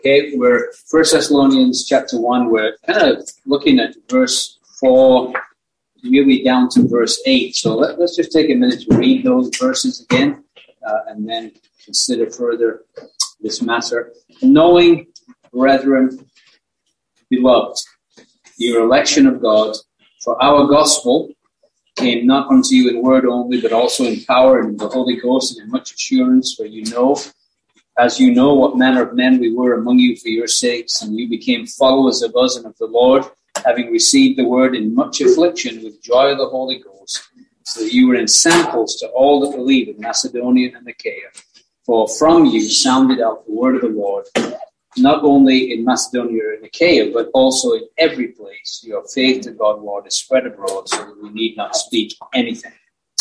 Okay, we're 1 Thessalonians chapter 1. We're kind of looking at verse 4, really down to verse 8. So let's just take a minute to read those verses again and then consider further this matter. Knowing, brethren, beloved, your election of God, for our gospel came not unto you in word only, but also in power and in the Holy Ghost and in much assurance, for you know, as you know, what manner of men we were among you for your sakes, and you became followers of us and of the Lord, having received the word in much affliction with joy of the Holy Ghost, so that you were ensamples to all that believe in Macedonia and Achaia. For from you sounded out the word of the Lord, not only in Macedonia and Achaia, but also in every place. Your faith to God, Lord, is spread abroad, so that we need not speak anything.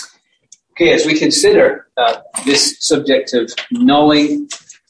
Okay, as we consider this subject of knowing,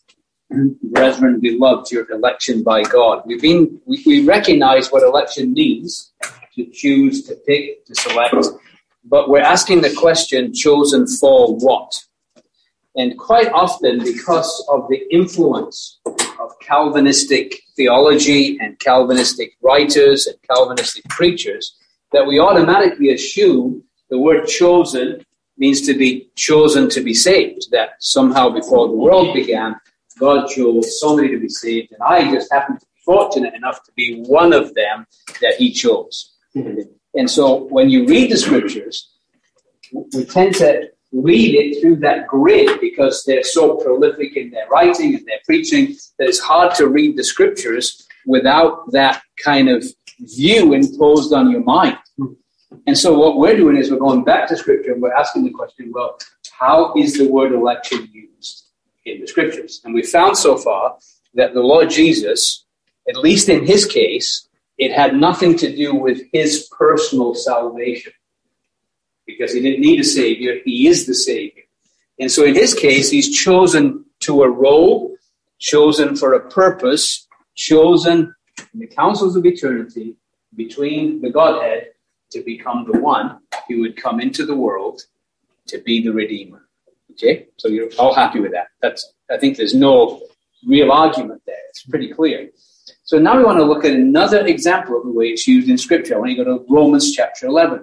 brethren, beloved, your election by God, we recognize what election means, to choose, to pick, to select, but we're asking the question, chosen for what? And quite often, because of the influence of Calvinistic theology and Calvinistic writers and Calvinistic preachers, that we automatically assume the word chosen means to be chosen to be saved, that somehow before the world began, God chose somebody to be saved, and I just happen to be fortunate enough to be one of them that he chose. And so when you read the scriptures, we tend to read it through that grid because they're so prolific in their writing and their preaching that it's hard to read the scriptures without that kind of view imposed on your mind. And so what we're doing is we're going back to scripture and we're asking the question, well, how is the word election used in the scriptures? And we found so far that the Lord Jesus, at least in his case, it had nothing to do with his personal salvation, because he didn't need a savior. He is the savior. And so in his case, he's chosen to a role, chosen for a purpose, chosen in the councils of eternity between the Godhead to become the one who would come into the world to be the Redeemer. Okay? So you're all happy with that. I think there's no real argument there. It's pretty clear. So now we want to look at another example of the way it's used in Scripture. I want you to go to Romans chapter 11.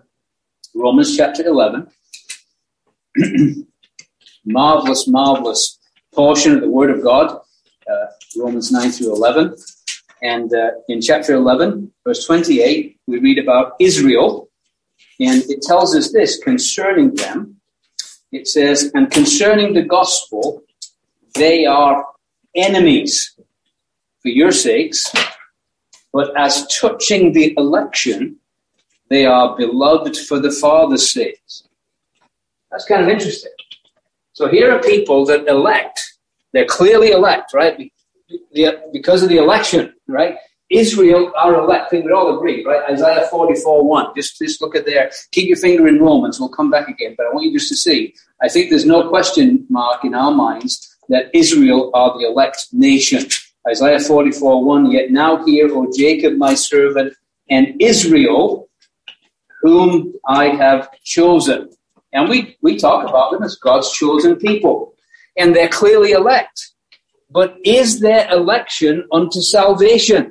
Romans chapter 11. Marvelous, marvelous portion of the Word of God. Romans 9 through 11. And in chapter 11, verse 28, we read about Israel. And it tells us this concerning them. It says, and concerning the gospel, they are enemies for your sakes. But as touching the election, they are beloved for the Father's sake. That's kind of interesting. So here are people that elect. They're clearly elect, right? Because of the election, right? Israel are elect. I think we'd all agree, right? Isaiah 44:1. Just look at there. Keep your finger in Romans. We'll come back again. But I want you just to see. I think there's no question mark in our minds that Israel are the elect nation. Isaiah 44:1. Yet now hear, O Jacob, my servant, and Israel, whom I have chosen. And we talk about them as God's chosen people. And they're clearly elect. But is their election unto salvation?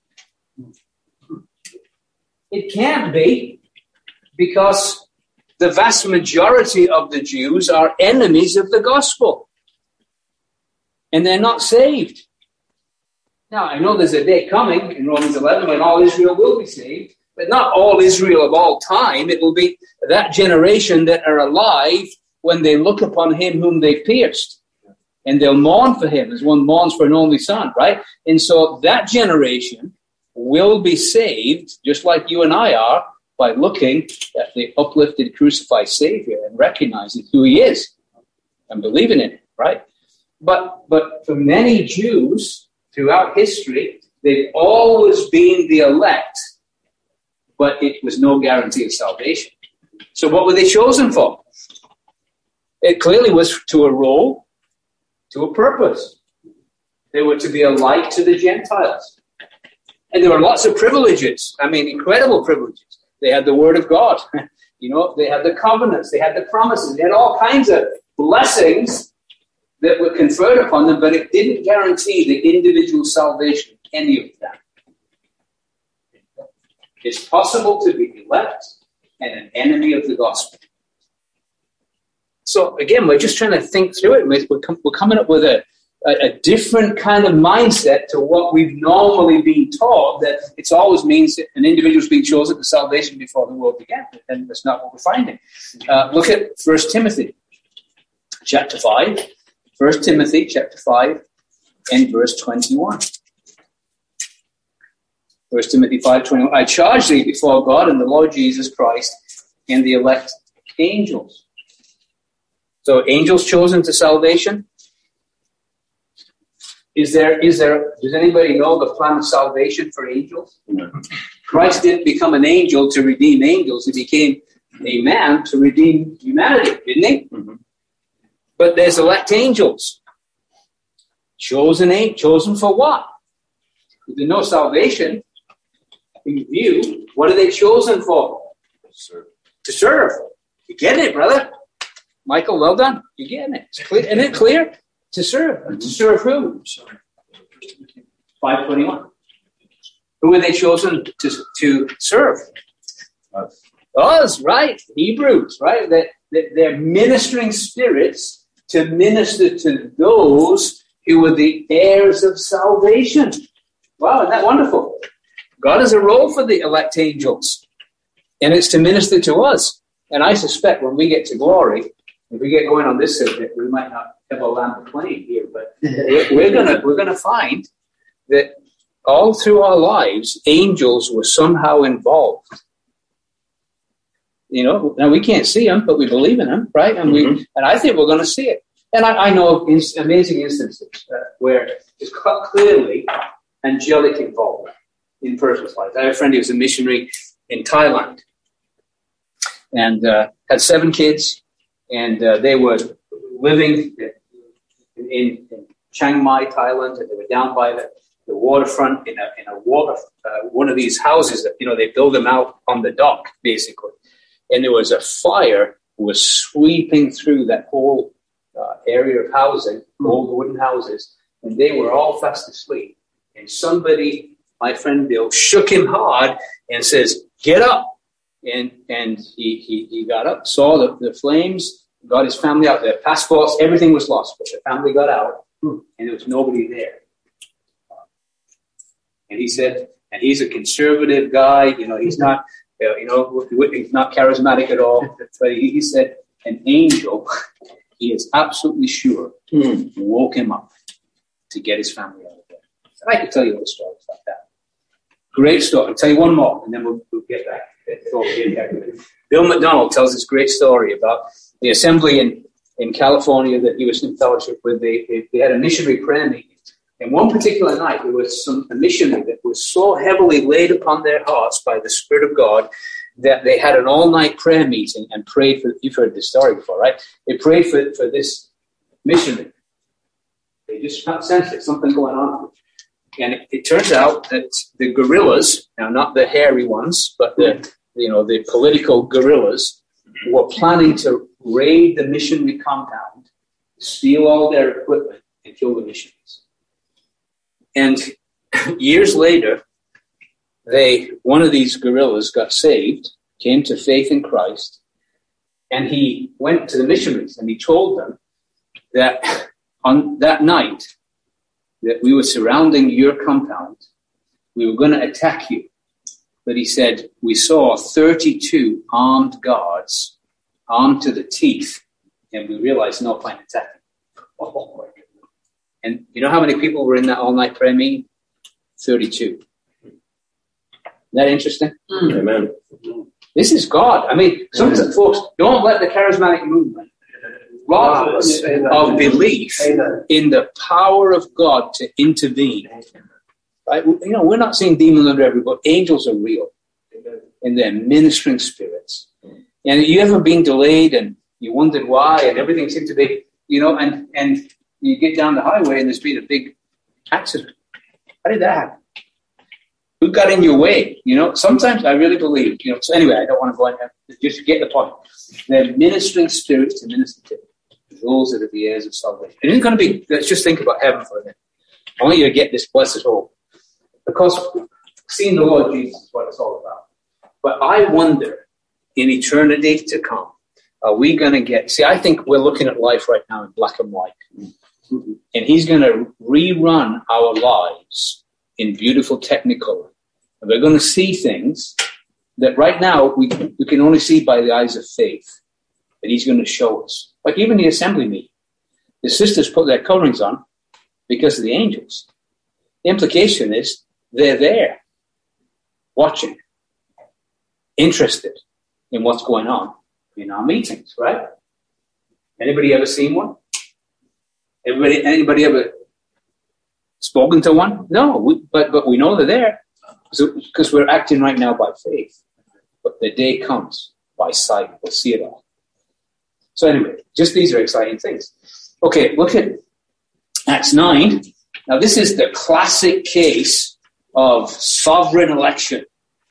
It can't be, because the vast majority of the Jews are enemies of the gospel. And they're not saved. Now, I know there's a day coming in Romans 11 when all Israel will be saved, but not all Israel of all time. It will be that generation that are alive when they look upon him whom they've pierced. And they'll mourn for him as one mourns for an only son, right? And so that generation will be saved, just like you and I are, by looking at the uplifted, crucified Savior and recognizing who he is and believing in it, right? But for many Jews throughout history, they've always been the elect, but it was no guarantee of salvation. So what were they chosen for? It clearly was to a role, to a purpose. They were to be a light to the Gentiles. And there were lots of privileges. I mean, incredible privileges. They had the Word of God. They had the covenants. They had the promises. They had all kinds of blessings that were conferred upon them, but it didn't guarantee the individual salvation of any of them. It's possible to be elect and an enemy of the gospel. So again, we're just trying to think through it. We're coming up with a different kind of mindset to what we've normally been taught, that it always means that an individual's being chosen for salvation before the world began. And that's not what we're finding. Look at 1 Timothy chapter 5. 1 Timothy chapter 5 and verse 21. 1 Timothy 5:21. I charge thee before God and the Lord Jesus Christ and the elect angels. So angels chosen to salvation. Does anybody know the plan of salvation for angels? No. Christ didn't become an angel to redeem angels. He became a man to redeem humanity, didn't he? Mm-hmm. But there's elect angels. Chosen for what? If there's no salvation in view, what are they chosen for? To serve. You get it, brother? Michael, well done. You're getting it. Isn't it clear? To serve. Mm-hmm. To serve who? 5:21. Who are they chosen to serve? Us, right? Hebrews, right? They're ministering spirits to minister to those who are the heirs of salvation. Wow, isn't that wonderful? God has a role for the elect angels, and it's to minister to us. And I suspect when we get to glory, if we get going on this subject, we might not have a lamp of flame here, but we're gonna find that all through our lives, angels were somehow involved. You know, now we can't see them, but we believe in them, right? And and I think we're going to see it. And I know of amazing instances where there's clearly angelic involvement in person's lives. I have a friend who was a missionary in Thailand and had 7 kids, and they were living in Chiang Mai, Thailand, and they were down by the waterfront in a one of these houses that, you know, they build them out on the dock, basically. And there was a fire was sweeping through that whole area of housing, all the wooden houses, and they were all fast asleep. And somebody, my friend Bill, shook him hard and says, "Get up!" And he got up, saw the flames, got his family out. Their passports, everything was lost, but the family got out, and there was nobody there. And he said, and he's a conservative guy, you know, he's not. He's not charismatic at all. But he said, an angel, he is absolutely sure, woke him up to get his family out of there. And I could tell you other stories like that. Great story. I'll tell you one more, and then we'll get back. Bill McDonald tells this great story about the assembly in California that he was in fellowship with. They had a missionary prayer meeting. And one particular night, there was a missionary that was so heavily laid upon their hearts by the Spirit of God that they had an all-night prayer meeting and prayed for, you've heard this story before, right? They prayed for this missionary. They just sensed there's something going on. And it turns out that the guerrillas, now not the hairy ones, but the political guerrillas, were planning to raid the missionary compound, steal all their equipment, and kill the missionaries. And years later, one of these guerrillas got saved, came to faith in Christ, and he went to the missionaries and he told them that on that night that we were surrounding your compound, we were going to attack you. But he said, we saw 32 armed guards, armed to the teeth, and we realized no point attacking. Oh, my goodness. And you know how many people were in that all-night prayer meeting? 32. Isn't that interesting? Amen. This is God. I mean, sometimes, folks, don't let the charismatic movement rob us of belief in the power of God to intervene. Right? You know, we're not seeing demons under every book. Angels are real. And they're ministering spirits. And you ever been delayed and you wondered why and everything seemed to be, you know, and you get down the highway and there's been a big accident. How did that happen? Who got in your way? You know, sometimes I really believe, you know, so anyway, I don't want to go on. Just get the point. They're ministering spirits to minister to. those that are the heirs of salvation. It isn't going to be, let's just think about heaven for a minute. I want you to get this blessed hope. Because seeing the Lord Jesus is what it's all about. But I wonder, in eternity to come, are we going to get... See, I think we're looking at life right now in black and white. And he's going to rerun our lives in beautiful technicolor. And we're going to see things that right now we can only see by the eyes of faith. That he's going to show us. Like even the assembly meeting. The sisters put their coverings on because of the angels. The implication is they're there, watching, interested in what's going on in our meetings, right? Anybody ever seen one? Anybody ever spoken to one? No, but we know they're there because we're acting right now by faith. But the day comes by sight. We'll see it all. So anyway, just these are exciting things. Okay, look at Acts 9. Now this is the classic case of sovereign election.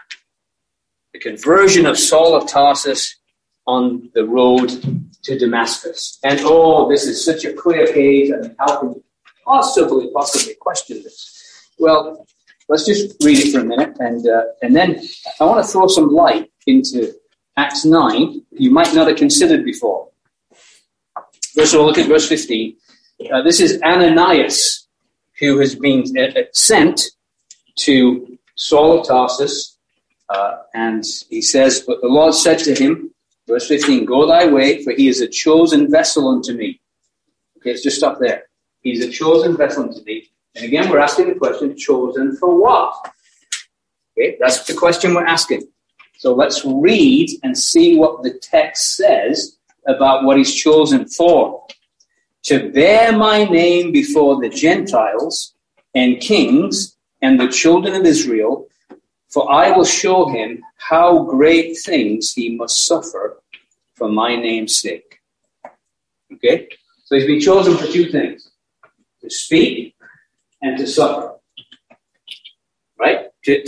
The conversion of Saul of Tarsus on the road to Damascus. And this is such a clear case. I mean, how can you possibly question this? Well, let's just read it for a minute. And then I want to throw some light into Acts 9 you might not have considered before. First of all, look at verse 15. This is Ananias, who has been sent to Saul of Tarsus. And he says, but the Lord said to him, verse 15, go thy way, for he is a chosen vessel unto me. Okay, let's just stop there. He's a chosen vessel unto me. And again, we're asking the question, chosen for what? Okay, that's the question we're asking. So let's read and see what the text says about what he's chosen for. To bear my name before the Gentiles and kings and the children of Israel, for I will show him how great things he must suffer for my name's sake. Okay? So he's been chosen for two things. To speak and to suffer. Right?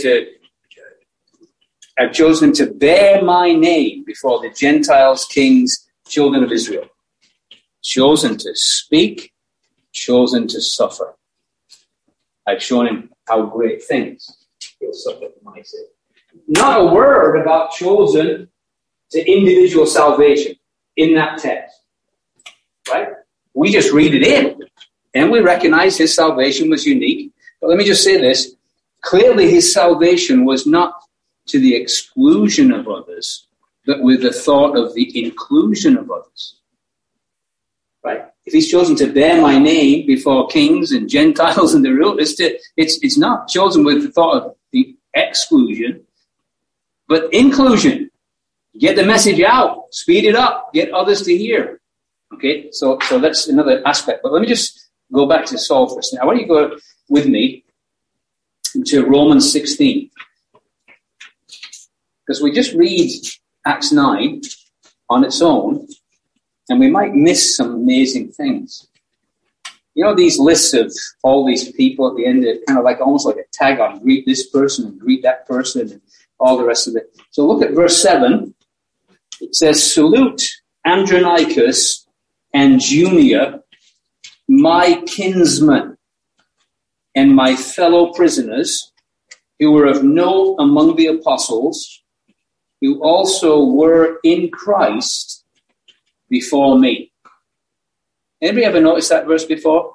I've chosen him to bear my name before the Gentiles, kings, children of Israel. Chosen to speak, chosen to suffer. I've shown him how great things he'll suffer for my sake. Not a word about chosen to individual salvation in that text. Right? We just read it in, and we recognize his salvation was unique. But let me just say this. Clearly his salvation was not to the exclusion of others, but with the thought of the inclusion of others. Right? If he's chosen to bear my name before kings and Gentiles and the rule, it's not chosen with the thought of the exclusion, but inclusion. Get the message out, speed it up, get others to hear. Okay, so that's another aspect. But let me just go back to Saul for a second. I want you to go with me to Romans 16. Because we just read Acts 9 on its own, and we might miss some amazing things. You know, these lists of all these people at the end, are kind of like almost like a tag on, greet this person and greet that person and all the rest of it. So look at verse 7. It says, salute Andronicus and Junia, my kinsmen and my fellow prisoners, who were of note among the apostles, who also were in Christ before me. Anybody ever noticed that verse before?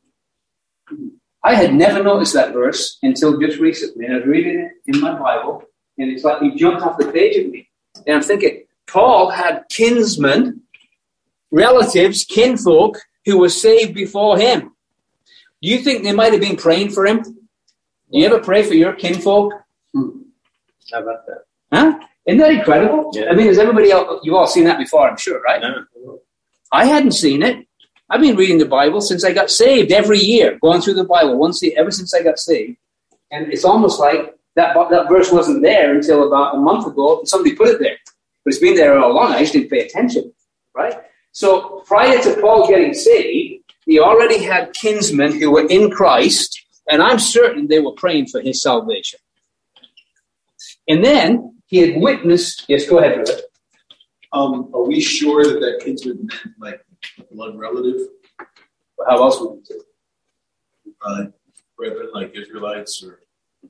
I had never noticed that verse until just recently. And I was reading it in my Bible, and it's like he jumped off the page at me. And I'm thinking, Paul had kinsmen, relatives, kinfolk, who were saved before him. Do you think they might have been praying for him? Do you ever pray for your kinfolk? How about that? Huh? Isn't that incredible? Yeah. I mean, has everybody else, you've all seen that before, I'm sure, right? No. I hadn't seen it. I've been reading the Bible since I got saved every year, going through the Bible ever since I got saved. And it's almost like that verse wasn't there until about a month ago, and somebody put it there. But it's been there all along. I just didn't pay attention, right? So prior to Paul getting saved, he already had kinsmen who were in Christ, and I'm certain they were praying for his salvation. And then he had witnessed... Yes, go ahead, brother. Are we sure that kinsman meant like blood relative. But how else would you do it? Brethren like Israelites or.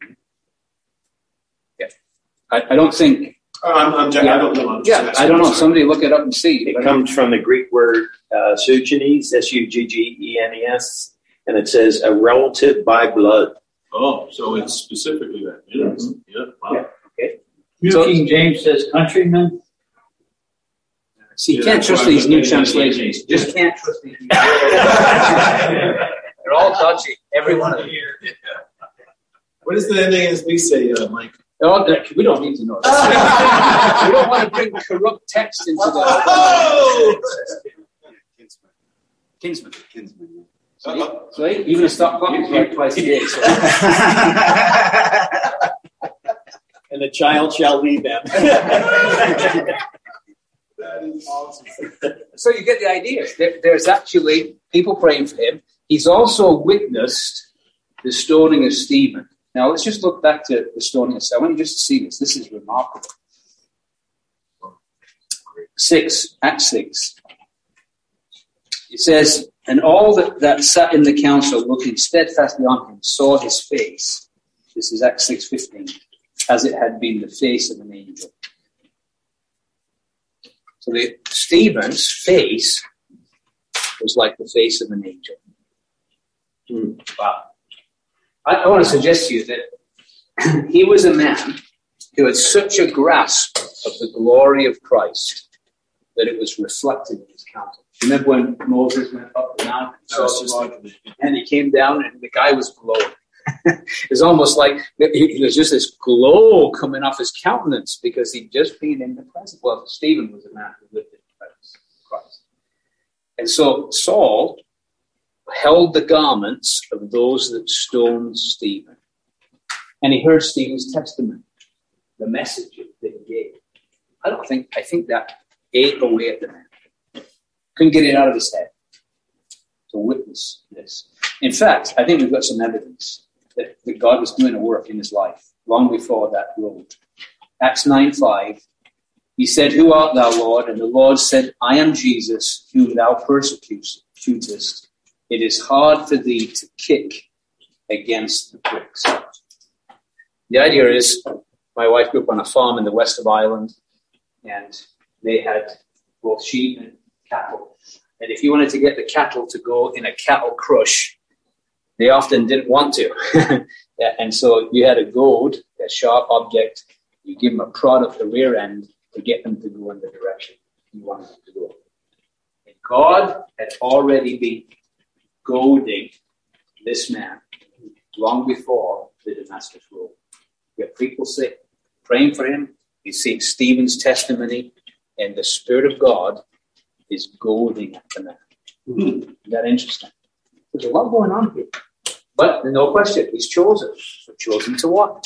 Yeah. I don't think. I don't know. I don't know. Somebody look it up and see. It comes from the Greek word suggenes, Suggenes, and it says a relative by blood. Oh, so it's specifically that. Yes. Mm-hmm. Yeah. Wow. Yeah. Okay. New King James says countrymen. See, you can't trust these new translations. You just can't trust these new They're all dodgy. Every one of them. What does the NASB say, Mike? Oh, we don't need to know that. We don't want to bring corrupt text into the... Oh! Kinsman. So even a stock clock is right twice a day. So. And the child shall lead them. That is awesome. So you get the idea. There's actually people praying for him. He's also witnessed the stoning of Stephen. Now let's just look back to the stoning of Stephen. I want you just to see this. This is remarkable. Acts 6. It says, and all that sat in the council looking steadfastly on him saw his face. This is Acts 6:15, as it had been the face of an angel. So Stephen's face was like the face of an angel. Wow. I want to suggest to you that he was a man who had such a grasp of the glory of Christ that it was reflected in his countenance. Remember when Moses went up the mountain and he came down and the guy was glowing? It was almost like there's just this glow coming off his countenance because he'd just been in the presence. Well, Stephen was a man who lived in the presence of Christ. And so Saul held the garments of those that stoned Stephen. And he heard Stephen's testimony, the message that he gave. I think that ate away at the man. Couldn't get it out of his head to witness this. In fact, I think we've got some evidence that God was doing a work in his life long before that road. Acts 9:5, he said, "Who art thou, Lord?" And the Lord said, "I am Jesus, whom thou persecutest. It is hard for thee to kick against the pricks." The idea is, my wife grew up on a farm in the west of Ireland, and they had both sheep and cattle. And if you wanted to get the cattle to go in a cattle crush, they often didn't want to. And so you had a goad, a sharp object. You give them a prod of the rear end to get them to go in the direction you wanted them to go. And God had already been goading this man long before the Damascus Road. You have people praying for him. You see Stephen's testimony, and the Spirit of God is goading at the man. Isn't that interesting? There's a lot going on here. But no question, he's chosen. But chosen to what?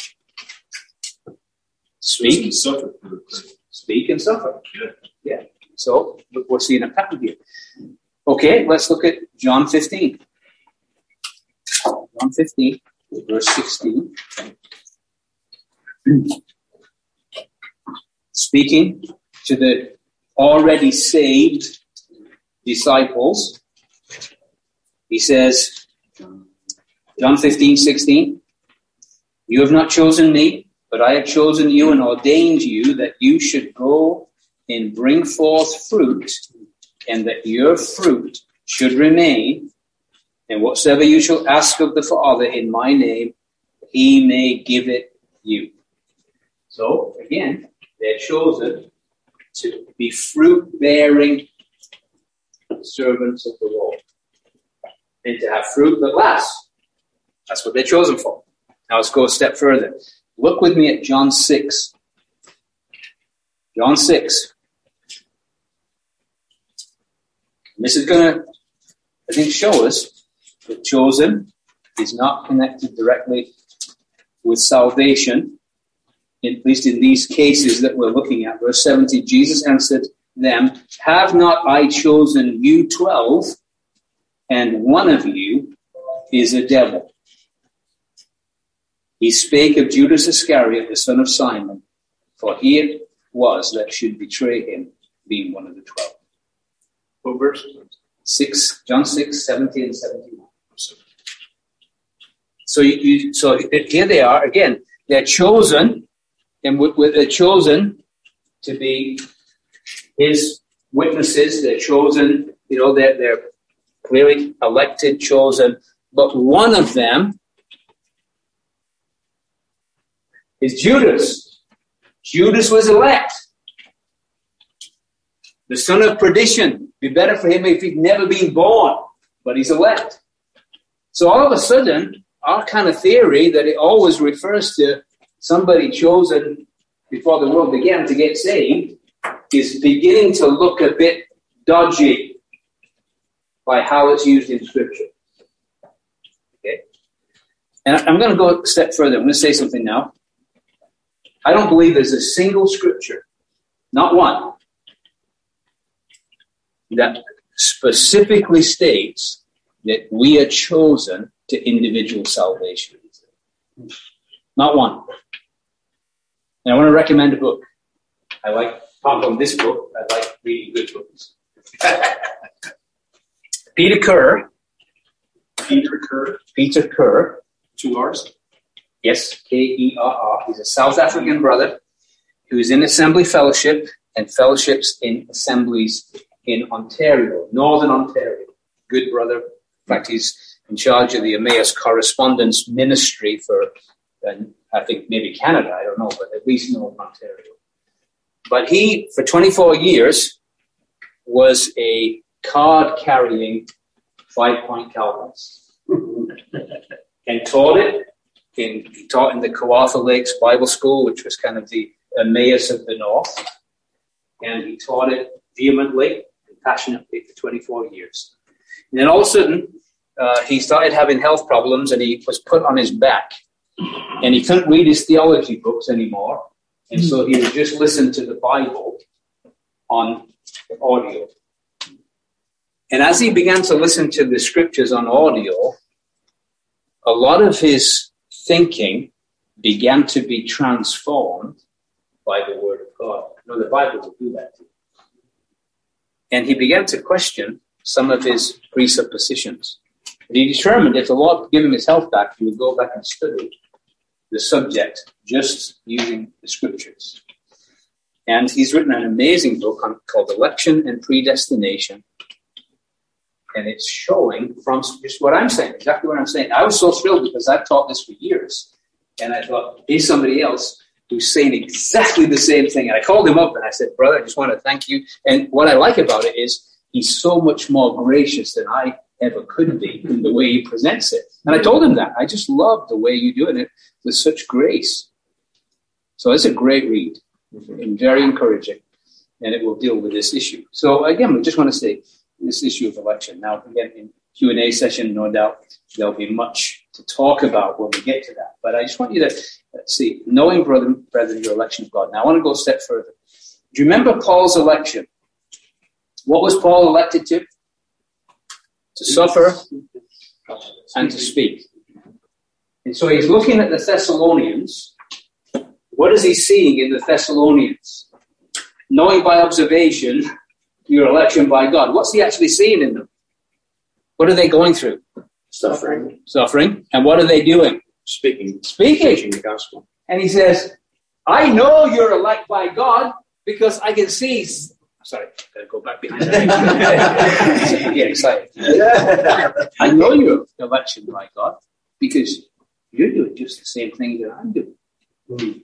Speak and suffer. Speak and suffer. Yeah. So we're seeing a pattern here. Okay, let's look at John 15. John 15, verse 16. Speaking to the already saved disciples, he says, John 15:16, "You have not chosen me, but I have chosen you and ordained you that you should go and bring forth fruit, and that your fruit should remain, and whatsoever you shall ask of the Father in my name, he may give it you." So, again, they're chosen to be fruit-bearing servants of the Lord, and to have fruit that lasts. That's what they're chosen for. Now let's go a step further. Look with me at John 6. John 6. And this is going to, I think, show us that chosen is not connected directly with salvation, at least in these cases that we're looking at. Verse 70, Jesus answered them, "Have not I chosen you 12, and one of you is a devil?" He spake of Judas Iscariot, the son of Simon, for he it was that should betray him, being one of the 12. What verse? John 6, 70 and 71. So here they are again. They're chosen, and they're chosen to be his witnesses. They're chosen. They're clearly elected, chosen. But one of them is Judas. Judas was elect. The son of perdition. Be better for him if he'd never been born, but he's elect. So all of a sudden, our kind of theory that it always refers to somebody chosen before the world began to get saved is beginning to look a bit dodgy by how it's used in Scripture. Okay? And I'm going to go a step further. I'm going to say something now. I don't believe there's a single Scripture, not one, that specifically states that we are chosen to individual salvation. Not one. And I want to recommend a book. Apart from this book, I like reading good books. Peter Kerr. Peter Kerr. 2 R's? Yes, Kerr. He's a South African brother who's in Assembly Fellowship and fellowships in assemblies in Ontario, Northern Ontario. Good brother. In fact, he's in charge of the Emmaus Correspondence Ministry for, I think, maybe Canada, I don't know, but at least Northern Ontario. But he, for 24 years, was a card-carrying 5-point Calvinist and taught it. He taught in the Kawartha Lakes Bible School, which was kind of the Emmaus of the North. And he taught it vehemently and passionately for 24 years. And then all of a sudden, he started having health problems, and he was put on his back. And he couldn't read his theology books anymore. And so he would just listen to the Bible on audio. And as he began to listen to the scriptures on audio, a lot of his thinking began to be transformed by the Word of God. The Bible will do that to you. And he began to question some of his presuppositions. And he determined if the Lord would give him his health back, he would go back and study the subject just using the scriptures. And he's written an amazing book called Election and Predestination. And it's showing from just what I'm saying, exactly what I'm saying. I was so thrilled because I've taught this for years. And I thought, here's somebody else who's saying exactly the same thing. And I called him up and I said, brother, I just want to thank you. And what I like about it is he's so much more gracious than I ever could be in the way he presents it. And I told him that. I just love the way you're doing it with such grace. So it's a great read and very encouraging. And it will deal with this issue. So again, we just want to say this issue of election. Now, again, in Q&A session, no doubt there'll be much to talk about when we get to that. But I just want you to see, knowing, brethren, your election of God. Now, I want to go a step further. Do you remember Paul's election? What was Paul elected to? To suffer and to speak. And so he's looking at the Thessalonians. What is he seeing in the Thessalonians? Knowing by observation your election by God. What's he actually seeing in them? What are they going through? Suffering. And what are they doing? Speaking. Preaching the gospel. And he says, I know you're elect by God because I can see. Sorry, gotta go back behind that. Yeah, excited. I know you're election by God because you're doing just the same thing that I'm doing.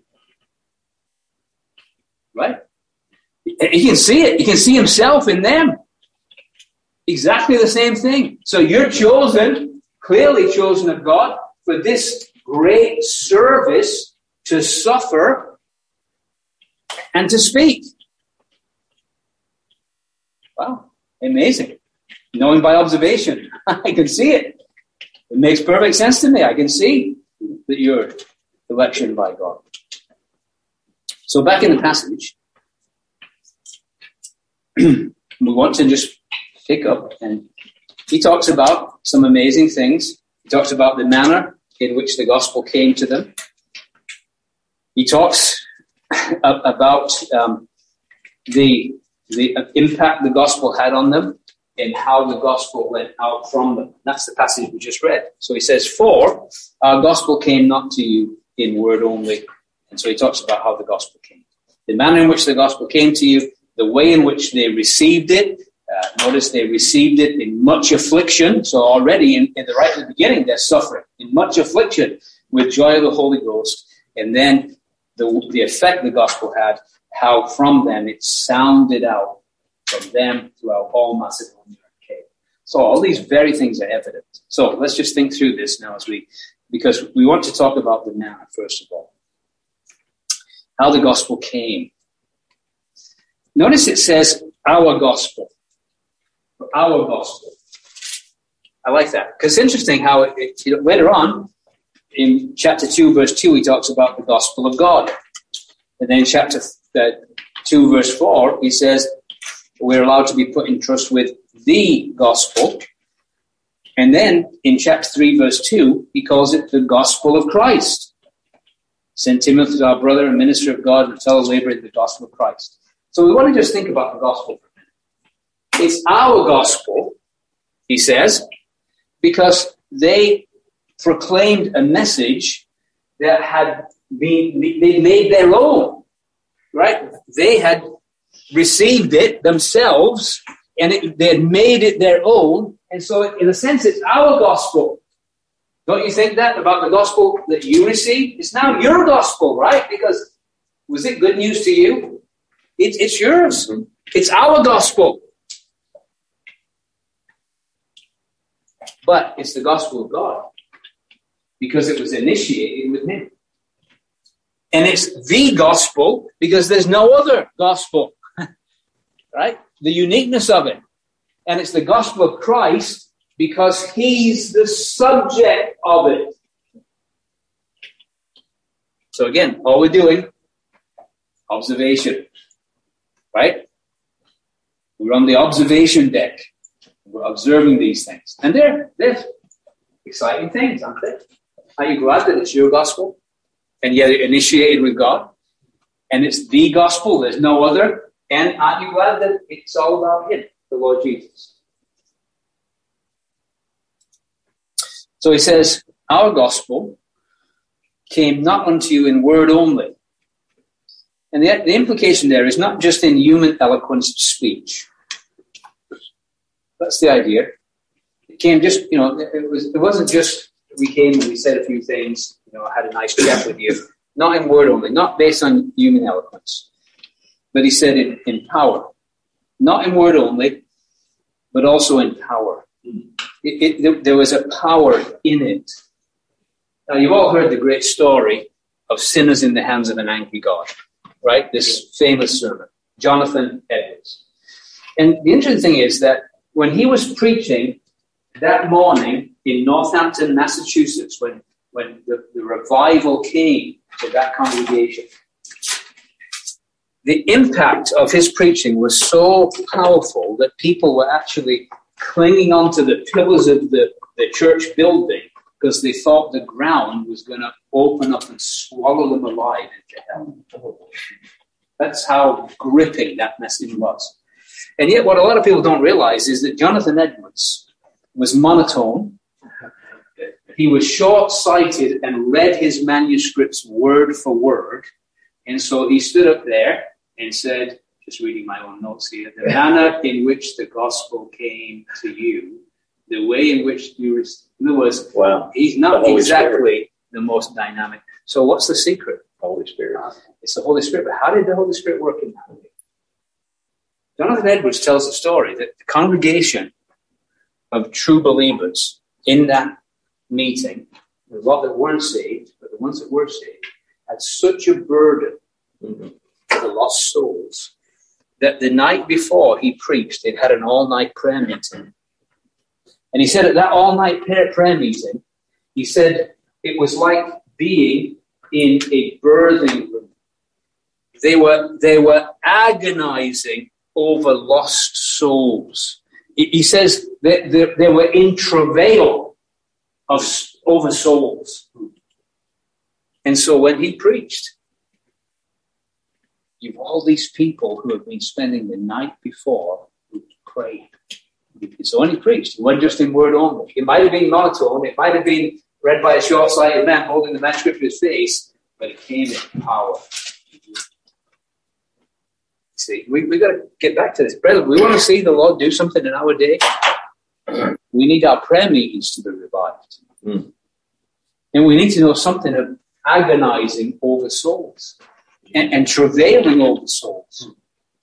Right? He can see it. He can see himself in them. Exactly the same thing. So you're chosen, clearly chosen of God, for this great service to suffer and to speak. Wow, amazing. Knowing by observation, I can see it. It makes perfect sense to me. I can see that you're election by God. So back in the passage, we want to just pick up, and he talks about some amazing things. He talks about the manner in which the gospel came to them. He talks about the impact the gospel had on them in how the gospel went out from them. That's the passage we just read. So he says, "For our gospel came not to you in word only." And so he talks about how the gospel came. The manner in which the gospel came to you, the way in which they received it. Notice they received it in much affliction. So already right at the beginning, they're suffering in much affliction with joy of the Holy Ghost. And then the effect the gospel had, how from them it sounded out from them throughout all Macedonia and Achaia. So all these very things are evident. So let's just think through this now because we want to talk about the manner, first of all. How the gospel came. Notice it says, our gospel. Our gospel. I like that. Because it's interesting how later on, in chapter 2, verse 2, he talks about the gospel of God. And then in chapter 2, verse 4, he says, we're allowed to be put in trust with the gospel. And then in chapter 3, verse 2, he calls it the gospel of Christ. Sent Timothy, our brother and minister of God, and fellow laborer in the gospel of Christ. So we want to just think about the gospel for a minute. It's our gospel, he says, because they proclaimed a message that had been made their own, right? They had received it themselves, and they had made it their own. And so in a sense, it's our gospel. Don't you think that about the gospel that you received? It's now your gospel, right? Because was it good news to you? It's yours. It's our gospel. But it's the gospel of God because it was initiated with him. And it's the gospel because there's no other gospel, right? The uniqueness of it. And it's the gospel of Christ because he's the subject of it. So again, all we're doing, observation, right? We're on the observation deck. We're observing these things. And they're exciting things, aren't they? Are you glad that it's your gospel? And yet it initiated with God? And it's the gospel. There's no other. And aren't you glad that it's all about him, the Lord Jesus? So he says, our gospel came not unto you in word only. And the implication there is not just in human eloquence of speech. That's the idea. It came just, it wasn't just we came and we said a few things, I had a nice chat with you. Not in word only, not based on human eloquence. But he said it in power. Not in word only, but also in power. There was a power in it. Now, you've all heard the great story of sinners in the hands of an angry God, right? This famous sermon, Jonathan Edwards. And the interesting thing is that when he was preaching that morning in Northampton, Massachusetts, when the revival came to that congregation, the impact of his preaching was so powerful that people were actually clinging onto the pillars of the church building because they thought the ground was going to open up and swallow them alive into hell. That's how gripping that message was. And yet what a lot of people don't realize is that Jonathan Edwards was monotone. He was short-sighted and read his manuscripts word for word. And so he stood up there and said, just reading my own notes here, the manner in which the gospel came to you, the way in which you received. In other words, he's not exactly the most dynamic. So what's the secret? Holy Spirit. It's the Holy Spirit. But how did the Holy Spirit work in that way? Jonathan Edwards tells the story that the congregation of true believers in that meeting, a lot that weren't saved, but the ones that were saved, had such a burden for the lost souls that the night before he preached, they'd had an all-night prayer meeting. And he said at that all-night prayer meeting, he said it was like being in a birthing room. They were agonizing over lost souls. He says that they were in travail over souls. And so when he preached, you've all these people who have been spending the night before who prayed. It's only preached. It wasn't just in word only. It might have been monotone. It might have been read by a short-sighted man holding the manuscript to his face, but it came in power. See, we got to get back to this. Brethren, we want to see the Lord do something in our day. We need our prayer meetings to be revived. And we need to know something of agonizing over souls and travailing over souls.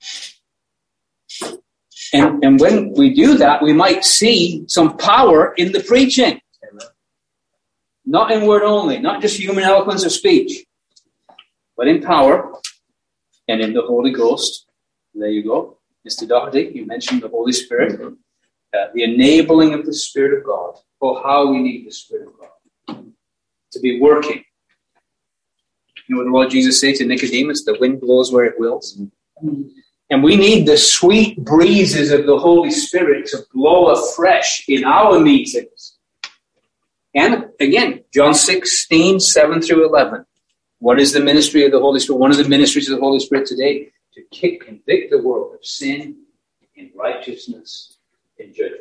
And when we do that, we might see some power in the preaching. Not in word only, not just human eloquence of speech, but in power and in the Holy Ghost. There you go. Mr. Doherty, you mentioned the Holy Spirit. The enabling of the Spirit of God. Oh, how we need the Spirit of God to be working. You know what the Lord Jesus said to Nicodemus? The wind blows where it wills. And we need the sweet breezes of the Holy Spirit to blow afresh in our meetings. And again, John 16, 7 through 11. What is the ministry of the Holy Spirit? One of the ministries of the Holy Spirit today, to convict the world of sin, in righteousness, in judgment.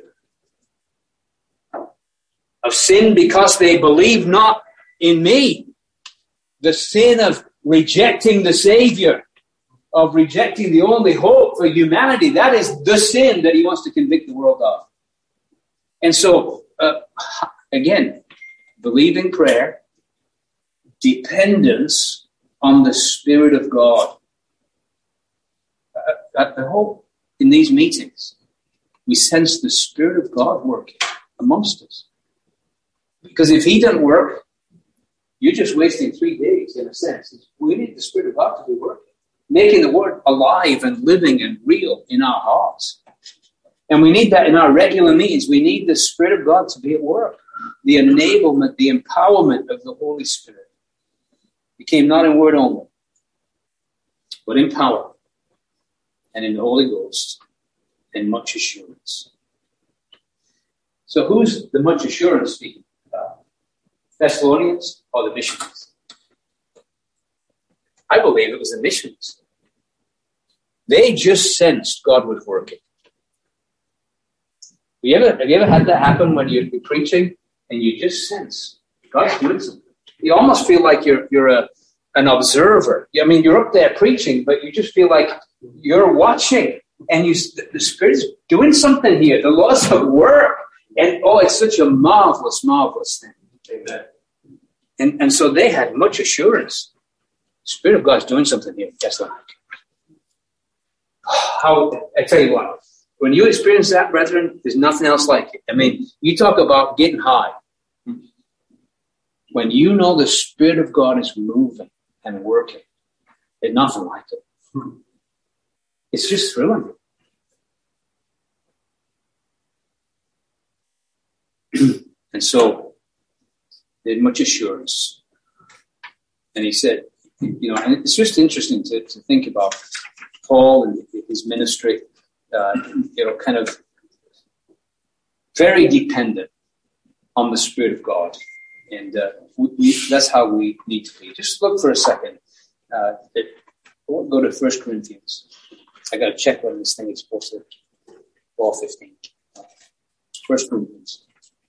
Of sin because they believe not in me. The sin of rejecting the Savior, of rejecting the only hope for humanity. That is the sin that he wants to convict the world of. And so, again, believing prayer, dependence on the Spirit of God. I hope in these meetings we sense the Spirit of God working amongst us. Because if he doesn't work, you're just wasting 3 days in a sense. We need the Spirit of God to be working, making the Word alive and living and real in our hearts. And we need that in our regular meetings. We need the Spirit of God to be at work. The enablement, the empowerment of the Holy Spirit. It came not in word only, but in power and in the Holy Ghost and much assurance. So who's the much assurance speaking about? Thessalonians or the missionaries? I believe it was the missionaries. They just sensed God was working. Have you ever had that happen when you're preaching and you just sense God's doing something? You almost feel like you're an observer. I mean, you're up there preaching, but you just feel like you're watching, and the Spirit's doing something here. The Lord's at work, and it's such a marvelous, marvelous thing. Amen. And so they had much assurance. The Spirit of God's doing something here. That's like I tell you what. When you experience that, brethren, there's nothing else like it. I mean, you talk about getting high. When you know the Spirit of God is moving and working, there's nothing like it. It's just thrilling. And so, there's much assurance. And he said, and it's just interesting to think about Paul and his ministry. Kind of very dependent on the Spirit of God. And that's how we need to be. Just look for a second. I won't go to 1 Corinthians. I got to check when this thing is supposed to go 15. 1 Corinthians.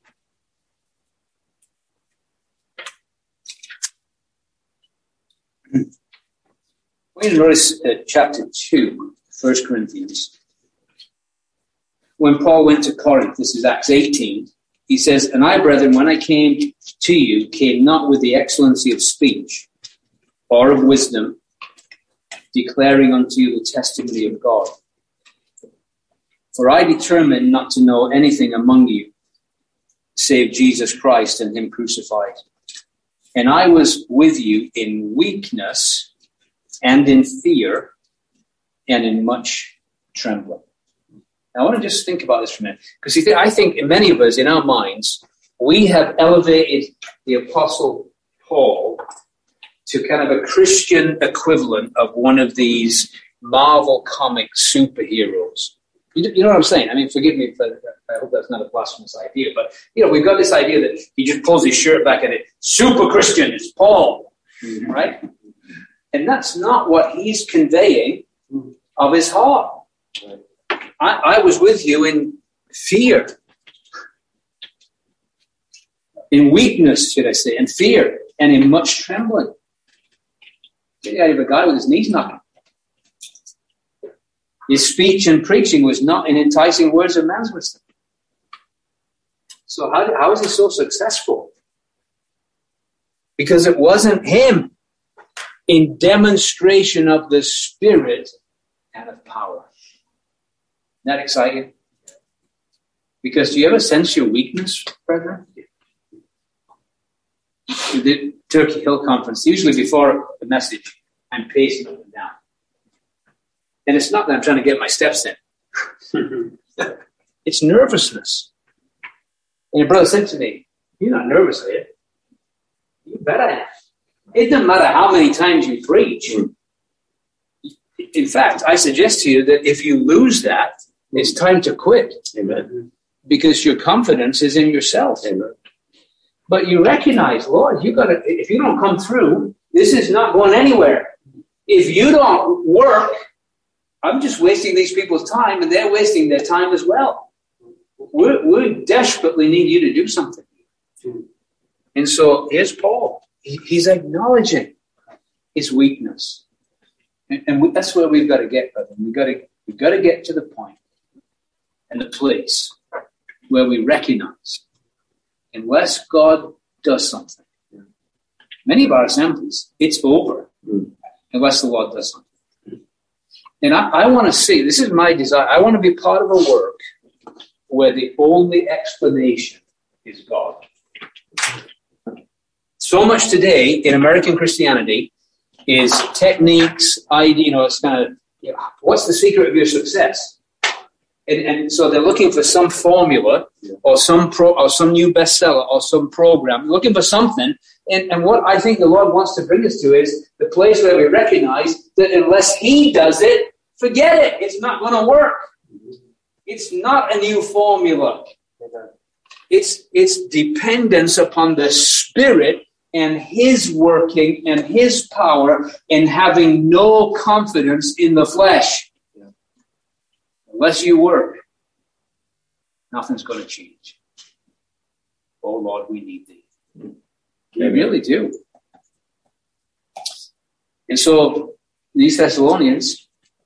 We notice chapter 2, 1 Corinthians. When Paul went to Corinth, this is Acts 18, he says, "And I, brethren, when I came to you, came not with the excellency of speech or of wisdom, declaring unto you the testimony of God. For I determined not to know anything among you, save Jesus Christ and him crucified. And I was with you in weakness and in fear and in much trembling." Now, I want to just think about this for a minute. Because I think many of us, in our minds, we have elevated the Apostle Paul to kind of a Christian equivalent of one of these Marvel comic superheroes. You know what I'm saying? I mean, forgive me if I hope that's not a blasphemous idea, but, we've got this idea that he just pulls his shirt back and it's super Christian, it's Paul, right? And that's not what he's conveying of his heart. I was with you in fear. In weakness, should I say, and fear, and in much trembling. You have a guy with his knees knocking. His speech and preaching was not in enticing words of man's wisdom. So how is he so successful? Because it wasn't him in demonstration of the Spirit and of power. Isn't that exciting? Because do you ever sense your weakness, brethren? The Turkey Hill Conference, usually before the message, I'm pacing up and down. And it's not that I'm trying to get my steps in. It's nervousness. And your brother said to me, "You're not nervous, are you? You better." It doesn't matter how many times you preach. In fact, I suggest to you that if you lose that, it's time to quit. Amen. Because your confidence is in yourself. Amen. But you recognize, Lord, if you don't come through, this is not going anywhere. If you don't work, I'm just wasting these people's time, and they're wasting their time as well. We desperately need you to do something. And so here's Paul. He's acknowledging his weakness. And that's where we've got to get, brother. We've got to get to the point and the place where we recognize, unless God does something, many of our assemblies, it's over unless the Lord does something. And I want to see, this is my desire, I want to be part of a work where the only explanation is God. So much today in American Christianity is techniques, it's kind of, what's the secret of your success? And so they're looking for some formula or some new bestseller or some program, looking for something. And what I think the Lord wants to bring us to is the place where we recognize that unless He does it, forget it. It's not going to work. It's not a new formula. It's dependence upon the Spirit and His working and His power, and having no confidence in the flesh. Unless you work, nothing's going to change. Oh, Lord, we need Thee. We really do. And so, these Thessalonians,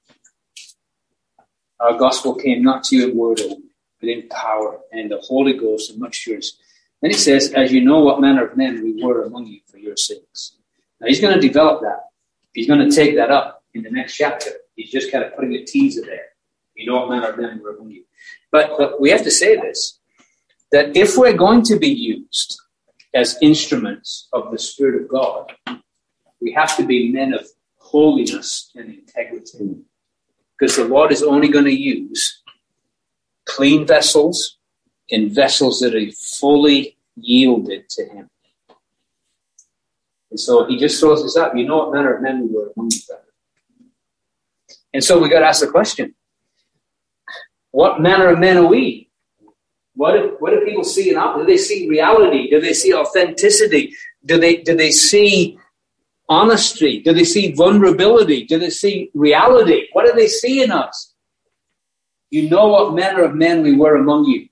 our gospel came not to you in word only, but in power and in the Holy Ghost and much assurance. Then he says, as you know what manner of men we were among you for your sakes. Now, he's going to develop that. He's going to take that up in the next chapter. He's just kind of putting a teaser there. You know what manner of men were among you. But we have to say this, that if we're going to be used as instruments of the Spirit of God, we have to be men of holiness and integrity. Because the Lord is only going to use clean vessels and vessels that are fully yielded to Him. And so He just throws this up. You know what manner of men we were among you. And so we got to ask the question, what manner of men are we? What do people see in us? Do they see reality? Do they see authenticity? Do they see honesty? Do they see vulnerability? Do they see reality? What do they see in us? You know what manner of men we were among you.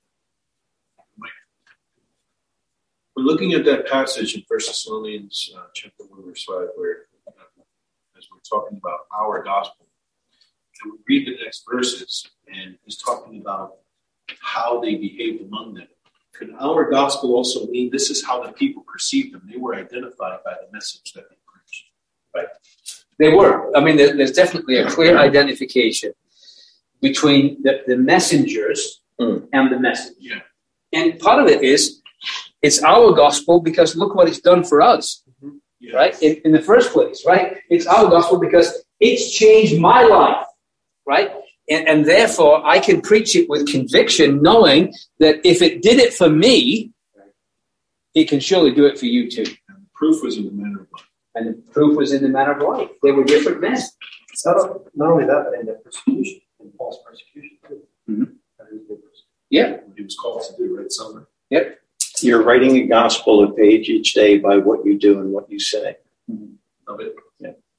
We're looking at that passage in 1 Thessalonians chapter 1, verse 5, where, as we're talking about our gospel, and we read the next verses, and he's talking about how they behaved among them. Could our gospel also mean this is how the people perceived them? They were identified by the message that they preached, right? They were. I mean, there's definitely a clear identification between the messengers and the message. Yeah. And part of it is, it's our gospel because look what it's done for us, right? In the first place, right? It's our gospel because it's changed my life, right? And therefore, I can preach it with conviction, knowing that if it did it for me, it can surely do it for you too. And the proof was in the manner of life. And the proof was in the manner of life. They were different men. Not only that, but in the persecution, in Paul's persecution too. Mm-hmm. Yeah. What he was called to do, right, Summer? Yep. You're writing a gospel a page each day by what you do and what you say.